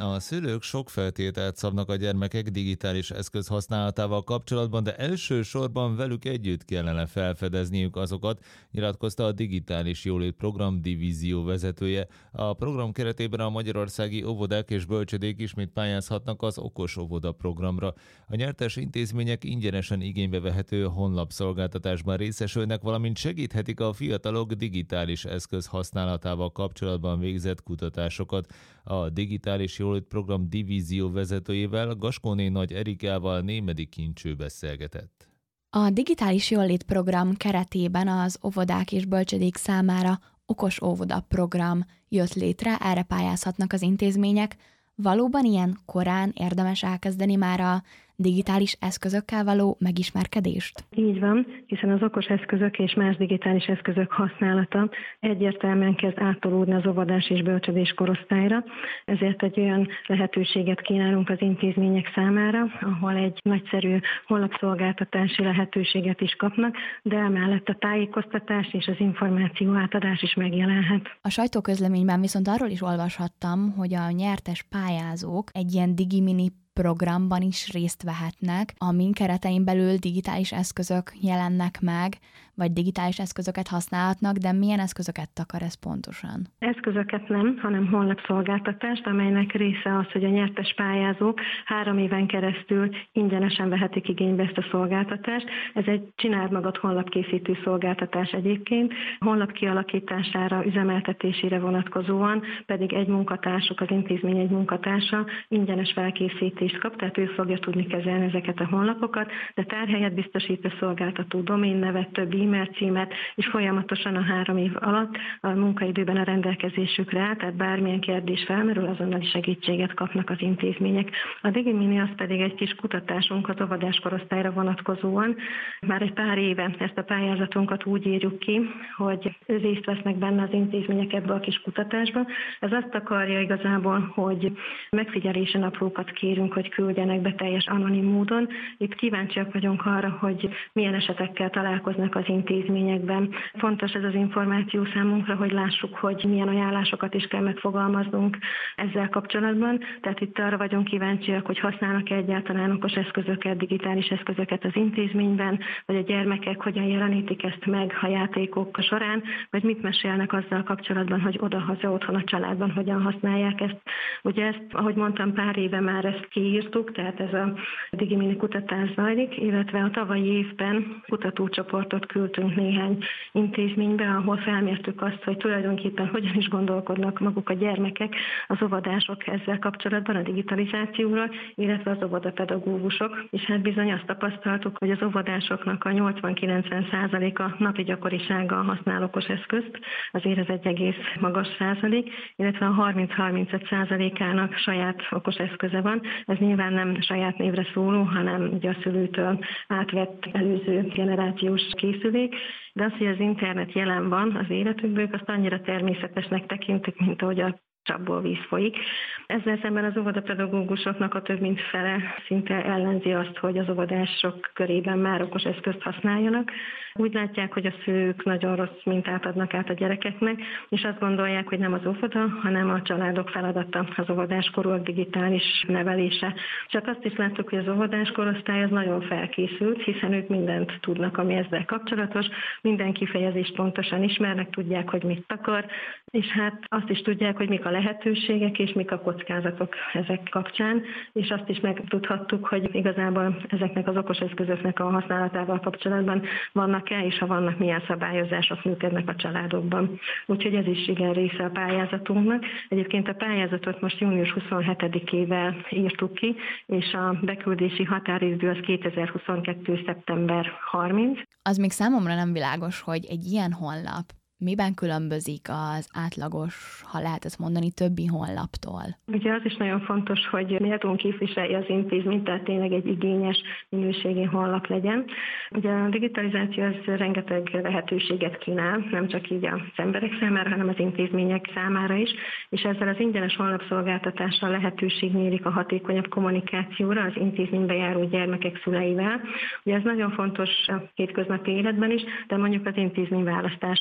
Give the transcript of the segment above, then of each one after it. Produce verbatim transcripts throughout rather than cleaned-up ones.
A szülők sok feltételt szabnak a gyermekek digitális eszköz használatával kapcsolatban, de elsősorban velük együtt kellene felfedezniük azokat, nyilatkozta a Digitális Jólét Program divízió vezetője. A program keretében a magyarországi óvodák és bölcsödék ismét pályázhatnak az Okos Óvoda programra. A nyertes intézmények ingyenesen igénybe vehető honlapszolgáltatásban részesülnek, valamint segíthetik a fiatalok digitális eszköz használatával kapcsolatban végzett kutatásokat. A Digitális Jólét Program divízió vezetőjével, Gaskóné Nagy Erikával Némedy Kincső beszélgetett. A Digitális Jólét Program keretében az óvodák és bölcsödék számára Okos Óvoda program jött létre, erre pályázhatnak az intézmények. Valóban ilyen korán érdemes elkezdeni már a digitális eszközökkel való megismerkedést? Így van, hiszen az okos eszközök és más digitális eszközök használata egyértelműen kezd áttolódni az óvodás és bölcsödés korosztályra, ezért egy olyan lehetőséget kínálunk az intézmények számára, ahol egy nagyszerű honlapszolgáltatási lehetőséget is kapnak, de emellett a tájékoztatás és az információ átadás is megjelenhet. A sajtóközleményben viszont arról is olvashattam, hogy a nyertes pályázók egy ilyen digimini programban is részt vehetnek, amin keretein belül digitális eszközök jelennek meg, vagy digitális eszközöket használhatnak, de milyen eszközöket akar ez pontosan? Eszközöket nem, hanem honlapszolgáltatást, amelynek része az, hogy a nyertes pályázók három éven keresztül ingyenesen vehetik igénybe ezt a szolgáltatást. Ez egy csináld magad honlapkészítő szolgáltatás egyébként, honlap kialakítására, üzemeltetésére vonatkozóan pedig egy munkatársuk, az intézmény egy munkatársa ingyenes felkészítést kap, tehát ő fogja tudni kezelni ezeket a honlapokat, de tárhelyet biztosít a szolgáltató, doménnevet, több e-mail címet, és folyamatosan a három év alatt a munkaidőben a rendelkezésükre áll, tehát bármilyen kérdés felmerül, azonnali segítséget kapnak az intézmények. A DigiMini az pedig egy kis kutatásunk az óvodás korosztályra vonatkozóan. Már egy pár éve ezt a pályázatunkat úgy írjuk ki, hogy részt vesznek benne az intézmények ebbe a kis kutatásba. Ez azt akarja igazából, hogy megfigyelési naplókat kérünk, hogy küldjenek be teljes anonim módon. Itt kíváncsiak vagyunk arra, hogy milyen esetekkel találkoznak az intézményekben. Fontos ez az információ számunkra, hogy lássuk, hogy milyen ajánlásokat is kell megfogalmaznunk ezzel kapcsolatban. Tehát itt arra vagyunk kíváncsiak, hogy használnak-e egyáltalán okos eszközöket, digitális eszközöket az intézményben, vagy a gyermekek hogyan jelenítik ezt meg a játékok során, vagy mit mesélnek azzal kapcsolatban, hogy oda-haza otthon a családban hogyan használják ezt. Ugye ezt, ahogy mondtam, pár éve már ezt kiírtuk, tehát ez a DigiMini kutatás zajlik, illetve a tavalyi évben kutatócsoportot küldtünk néhány intézménybe, ahol felmértük azt, hogy tulajdonképpen hogyan is gondolkodnak maguk a gyermekek, az óvodások ezzel kapcsolatban, a digitalizációról, illetve az óvodapedagógusok. És hát bizony azt tapasztaltuk, hogy az óvodásoknak a nyolcvan-kilencven százaléka napi gyakorisággal használ okos eszközt, azért ez egy egész magas százalék, illetve a harminc-harmincöt százalékának saját okos eszköze van. Ez nyilván nem saját névre szóló, hanem ugye a szülőtől átvett előző generációs készülék, de az, hogy az internet jelen van az életükből, azt annyira természetesnek tekintik, mint ahogy a csapból víz folyik. Ezzel szemben az óvodapedagógusoknak a több mint fele szinte ellenzi azt, hogy az óvodások körében már okos eszközt használjanak. Úgy látják, hogy a szülők nagyon rossz mintát adnak át a gyerekeknek, és azt gondolják, hogy nem az óvoda, hanem a családok feladata az óvodáskorúak digitális nevelése. Csak azt is láttuk, hogy az óvodás korosztály az nagyon felkészült, hiszen ők mindent tudnak, ami ezzel kapcsolatos, minden kifejezést pontosan ismernek, tudják, hogy mit akar, és hát azt is tudják, hogy mik a lehetőségek és mik a kockázatok ezek kapcsán, és azt is megtudhattuk, hogy igazából ezeknek az okos eszközöknek a használatával kapcsolatban vannak-e, és ha vannak, milyen szabályozások működnek a családokban. Úgyhogy ez is igen része a pályázatunknak. Egyébként a pályázatot most június huszonhetedikével írtuk ki, és a beküldési határidő az kétezer-huszonkettő. szeptember harmincadika. Az még számomra nem világos, hogy egy ilyen honlap miben különbözik az átlagos, ha lehet ezt mondani, többi honlaptól? Ugye az is nagyon fontos, hogy méltón képviselje az intézményt, tehát tényleg egy igényes, minőségi honlap legyen. Ugye a digitalizáció az rengeteg lehetőséget kínál, nem csak így az emberek számára, hanem az intézmények számára is, és ezzel az ingyenes honlapszolgáltatással lehetőség nyílik a hatékonyabb kommunikációra az intézménybe járó gyermekek szüleivel. Ugye ez nagyon fontos a hétköznapi életben is, de mondjuk az intézmény választásakor,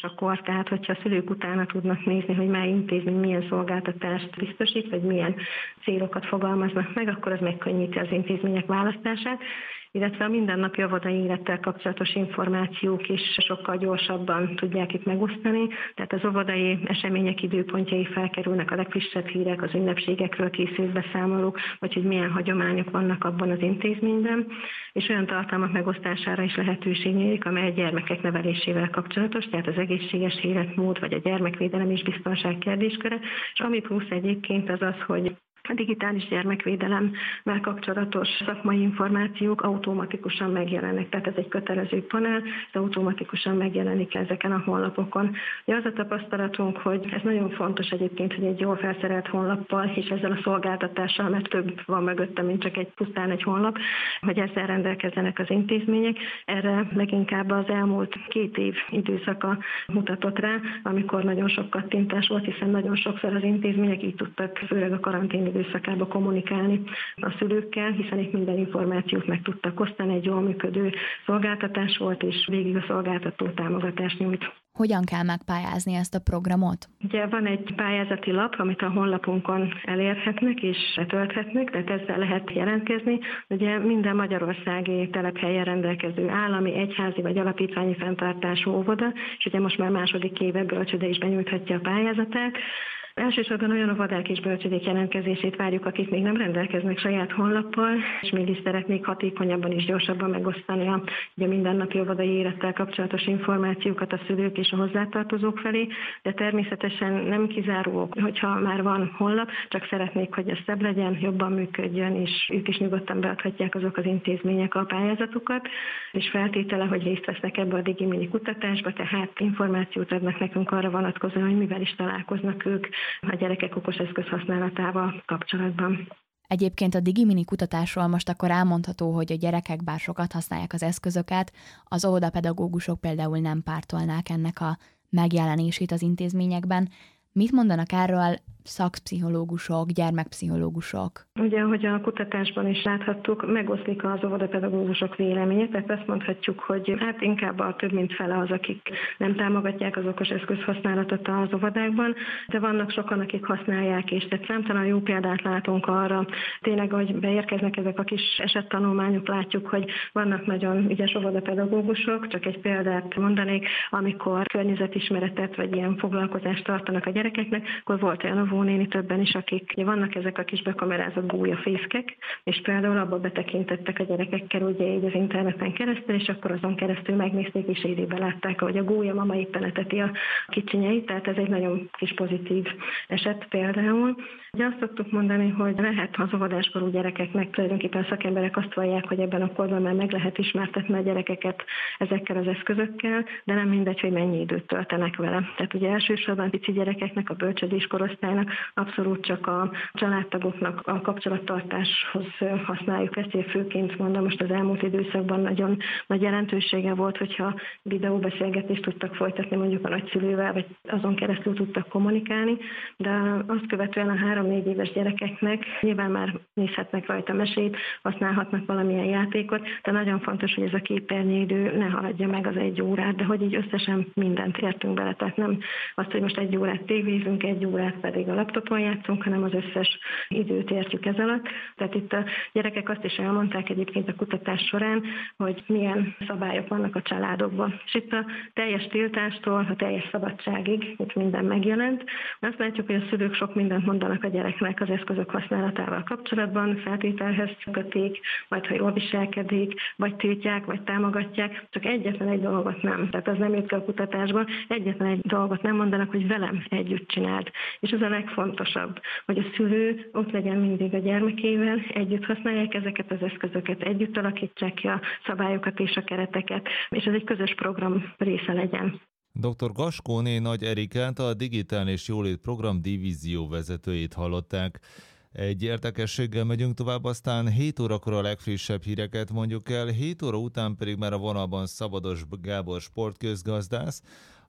Tehát, hogyha a szülők utána tudnak nézni, hogy mely intézmény milyen szolgáltatást biztosít, vagy milyen célokat fogalmaznak meg, akkor az megkönnyíti az intézmények választását, illetve a mindennapi óvodai élettel kapcsolatos információk is sokkal gyorsabban tudják itt megosztani, tehát az óvodai események időpontjai felkerülnek, a legfrissebb hírek, az ünnepségekről készült beszámolók, vagy hogy milyen hagyományok vannak abban az intézményben, és olyan tartalmak megosztására is lehetőség nyílik, amely a gyermekek nevelésével kapcsolatos, tehát az egészséges életmód, vagy a gyermekvédelem és biztonság kérdésköre, és ami plusz egyébként az az, hogy a digitális gyermekvédelemmel kapcsolatos szakmai információk automatikusan megjelennek, tehát ez egy kötelező panel, ez automatikusan megjelenik ezeken a honlapokon. Ja, az a tapasztalatunk, hogy ez nagyon fontos egyébként, hogy egy jól felszerelt honlappal és ezzel a szolgáltatással, mert több van mögötte, mint csak egy pusztán egy honlap, hogy ezzel rendelkezzenek az intézmények. Erre leginkább az elmúlt két év időszaka mutatott rá, amikor nagyon sok kattintás volt, hiszen nagyon sokszor az intézmények így tudtak, főleg a karantén időszakába kommunikálni a szülőkkel, hiszen itt minden információt meg tudtak osztani, egy jól működő szolgáltatás volt, és végig a szolgáltató támogatást nyújt. Hogyan kell megpályázni ezt a programot? Ugye van egy pályázati lap, amit a honlapunkon elérhetnek és letölthetnek, tehát ezzel lehet jelentkezni. Ugye minden magyarországi telephelyen rendelkező állami, egyházi vagy alapítványi fenntartású óvoda, és ugye most már második éve bölcsőde is benyújthatja a pályázatát. Elsősorban olyan óvodák és bölcsődék jelentkezését várjuk, akik még nem rendelkeznek saját honlappal, és mégis szeretnék hatékonyabban és gyorsabban megosztani a, a mindennapi óvodai élettel kapcsolatos információkat a szülők és a hozzátartozók felé, de természetesen nem kizáró, hogyha már van honlap, csak szeretnék, hogy ez szebb legyen, jobban működjön, és ők is nyugodtan beadhatják azok az intézmények a pályázatukat, és feltétele, hogy részt vesznek ebbe a DigiMini kutatásba, tehát információt adnak nekünk arra vonatkozóan, hogy mivel is találkoznak ők a gyerekek okos eszköz használatával kapcsolatban. Egyébként a DigiMini kutatásról most akkor elmondható, hogy a gyerekek bár sokat használják az eszközöket, az óvodapedagógusok például nem pártolnák ennek a megjelenését az intézményekben. Mit mondanak erről szakpszichológusok, gyermekpszichológusok? Ugye, ahogy a kutatásban is láthattuk, megoszlik az óvodapedagógusok véleménye, tehát azt mondhatjuk, hogy hát inkább a több mint fele az, akik nem támogatják az okos eszköz használatot az óvodákban, de vannak sokan, akik használják is. Tehát számtalan jó példát látunk arra, tényleg, hogy beérkeznek ezek a kis esettanulmányok, látjuk, hogy vannak nagyon ügyes óvodapedagógusok, csak egy példát mondanék, amikor környezetismeretet vagy ilyen foglalkozást tartanak a gyerekeknek, akkor volt olyan óvónéni többen is, akik ugye vannak ezek a kis bekamerázott gólyafészkek, és például abba betekintettek a gyerekekkel ugye így az interneten keresztül, és akkor azon keresztül megnézték, és élőben látták, hogy a gólya mama éppen eteti a kicsinyeit, tehát ez egy nagyon kis pozitív eset például. Ugye azt szoktuk mondani, hogy lehet az óvodáskorú gyerekeknek tulajdonképpen szakemberek azt vallják, hogy ebben a korban már meg lehet ismertetni a gyerekeket ezekkel az eszközökkel, de nem mindegy, hogy mennyi időt töltenek vele. Tehát ugye elsősorban pici gyerekeknek, a bölcsődés korosztálynak abszolút csak a családtagoknak a kapcsolattartáshoz használjuk ezt, én főként mondom, most az elmúlt időszakban nagyon nagy jelentősége volt, hogyha videóbeszélgetést tudtak folytatni mondjuk a nagyszülővel, vagy azon keresztül tudtak kommunikálni, de azt követően a három-négy éves gyerekeknek nyilván már nézhetnek rajta mesét, használhatnak valamilyen játékot, de nagyon fontos, hogy ez a képernyőidő ne haladja meg az egy órát, de hogy így összesen mindent értünk bele, tehát nem azt, hogy most egy órát tévézünk, egy órát pedig a laptopon játszunk, hanem az összes időt értjük ez alatt. Tehát itt a gyerekek azt is elmondták egyébként a kutatás során, hogy milyen szabályok vannak a családokban. És itt a teljes tiltástól a teljes szabadságig itt minden megjelent. Azt látjuk, hogy a szülők sok mindent mondanak a gyereknek az eszközök használatával kapcsolatban, feltételhez kötik, majd ha jól viselkedik, vagy tiltják, vagy támogatják, csak egyetlen egy dolgot nem. Tehát az nem jött ki a kutatásban, egyetlen egy dolgot nem mondanak, hogy velem együtt csináld. És ez a legfontosabb, hogy a szülő ott legyen mindig a gyermekével, együtt használják ezeket az eszközöket, együtt alakítsák ki a szabályokat és a kereteket, és ez egy közös program része legyen. doktor Gaskóné Nagy Erikát, a Digitális Jólét Program divízió vezetőjét hallották. Egy érdekességgel megyünk tovább, aztán hét órakor a legfrissebb híreket mondjuk el, hét óra után pedig már a vonalban Szabados Gábor sportközgazdász,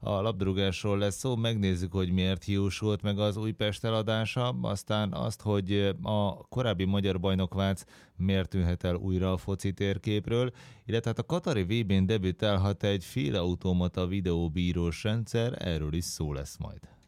A labdarúgásról lesz szó, megnézzük, hogy miért hiúsult meg az Újpest eladása, aztán azt, hogy a korábbi magyar bajnokvác miért tűnhet el újra a foci térképről, illetve hát a katari vé bén debütálhat egy félautomata videóbírós rendszer, erről is szó lesz majd.